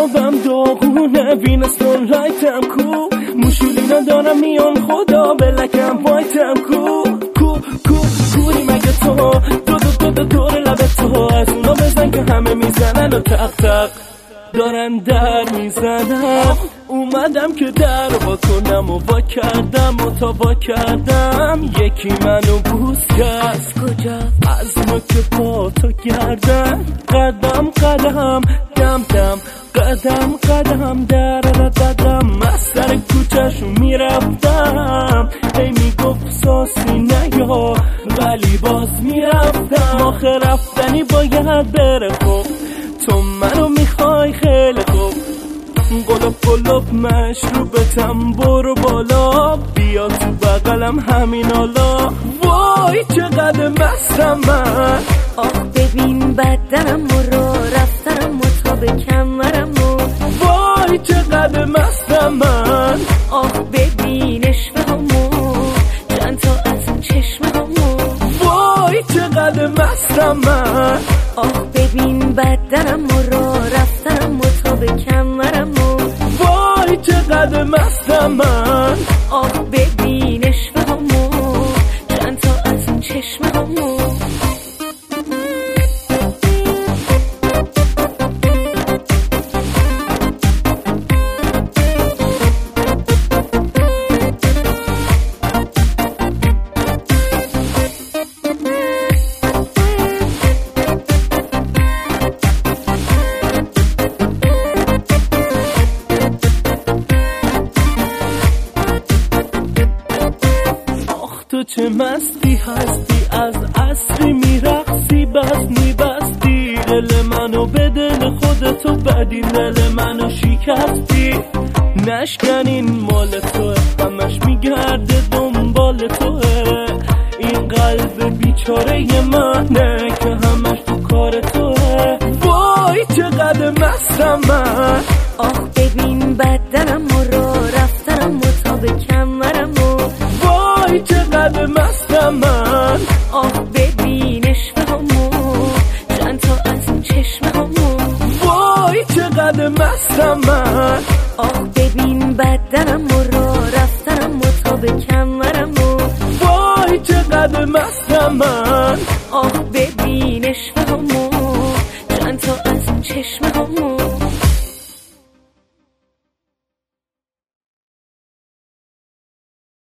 لبم داغونه وینستون لایتم کو موشولینا دارم میان خدا بلکم پایتم کوری مگه تو دور لبت تو از اونا بزن که همه میزنن و تق تق دارن در میزنم اومدم که در وا کنم و وا کردم و تا وا کردم یکی منو بوس کرد کجا؟ از نوک پا تا گردن قدم قدم در قدم از سر کوچه‌شو میرفتم هی میگفت ساسی نیا ولی باز میرفتم آخه رفتنی باید بره خب تو منو میخوای خیلی خوب قلوب مشروبتم برو بالا بیا تو بغلم همین حالا وای چقدر مستم من آخ ببین بدنم رو رفتنم و تا به کمرم و وای چقدر مستم من آخ ببین عشق همو چند تا از اون چشم همو وای چقدر مستم من آخ ببین بدنم رو رفتنم و تا به کمرم و وای چقدر مستم من آخ ببین عشق همو چند تا از اون چشم همو تو چه مستی هستی از عصری میرقصی بس میبستی دل منو به دل خودتو بدی دل منو شکستی نشکنین مال توه همش میگرده دنبال توه این قلب بیچاره منه که همش تو کار توه وای چقدر مستم من آخ ببین بدنم رو رفتنم و تا به کمرم و وای چقدر مستم من آخ ببین عشق همو چند تا از اون چشم همو وای چقدر مستم من آخ ببین بدنم رو رفتنم و تا به کمرم و وای چقدر مستم من آخ ببین